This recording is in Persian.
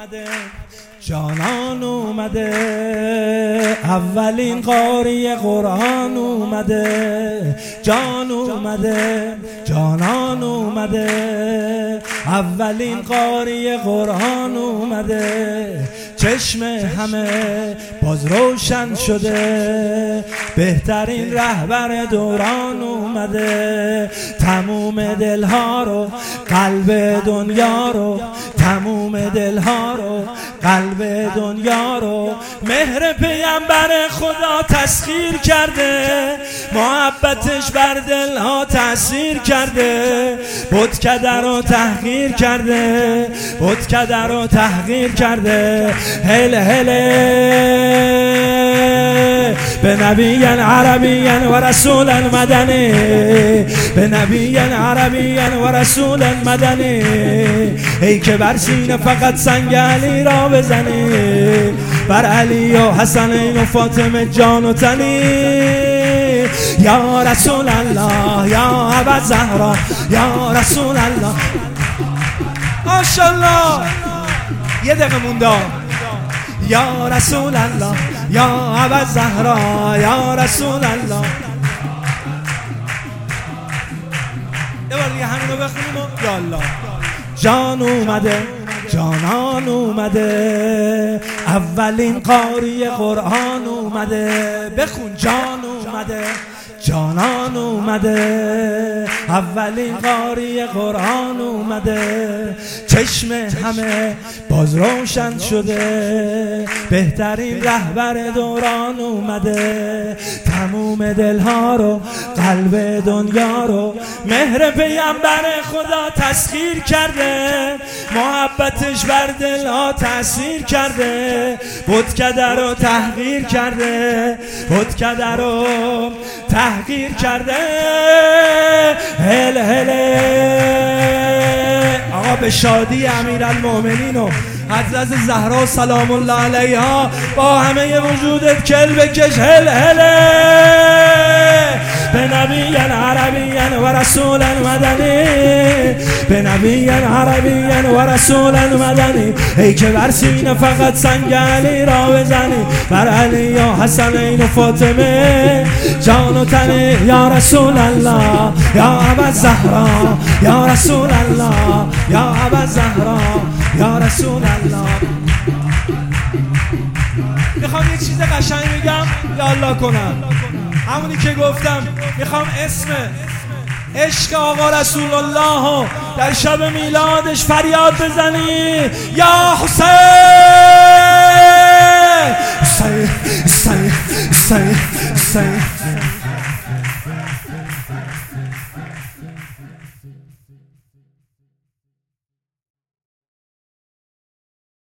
اومده، جانان اومده، اولین قاری قرآن اومده، جان اومده، جانان اومده، اولین قاری قرآن اومده، چشم همه باز روشن شده، بهترین رهبر دوران اومده، تموم دلها رو قلب دنیا رو، تموم دلها رو قلب دنیا رو مهر پیامبر خدا تسخیر کرده، محبتش بر دلها تأثیر کرده، بتکده رو تحقیر کرده، بتکده رو تحقیر کرده. هله هله به نبی عربی و رسول مدنی، به نبی عربی و رسول مدنی، ای که بر سینه فقط سنگ علی را بزنی، بر علی و حسنین و فاطمه جان و تنی، یا رسول الله یا ابا زهرا، یا رسول الله. ماشاءالله یه دقیقه مونده. یا رسول الله یا ابا زهرا، یا رسول الله. یه بار دیگه همینو بخونیم و یا الله. جان اومده، جانان اومده، اولین قاری قرآن اومده، بخون. جان اومده، جانان اومده، اولین قاری قرآن اومده، چشم همه باز روشن شده، بهترین رهبر دوران اومده، تموم دلها رو قلب دنیا رو مهر پیامبر خدا تسخیر کرده، محبتش بر دلها تأثیر کرده، بتکده رو تحقیر کرده، بتکده رو تحقیر کرده. هل هله آقا به شادی امیرالمؤمنین و حضرت زهرا سلام الله علیها با همه وجودت کل بکش. هل هله به نبی عربی و رسول مدنی، به نبی عربی و رسول مدنی، ای که بر سینه فقط سنگ علی را بزنی، بر علی و حسنین و فاطمه جان و تنی، یا رسول الله یا ابا زهرا، یا رسول الله یا ابا زهرا، یا رسول الله. میخوام یه چیز قشنگ بگم یا الله کنم، همونی که گفتم. میخوام اسم عشق آقا رسول الله در شب میلادش فریاد بزنی، یا حسین حسین حسین حسین حسین.